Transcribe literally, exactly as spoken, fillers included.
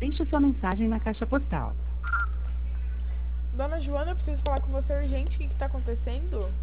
Deixe sua mensagem na caixa postal. Dona Joana, eu preciso falar com você urgente. O que está acontecendo?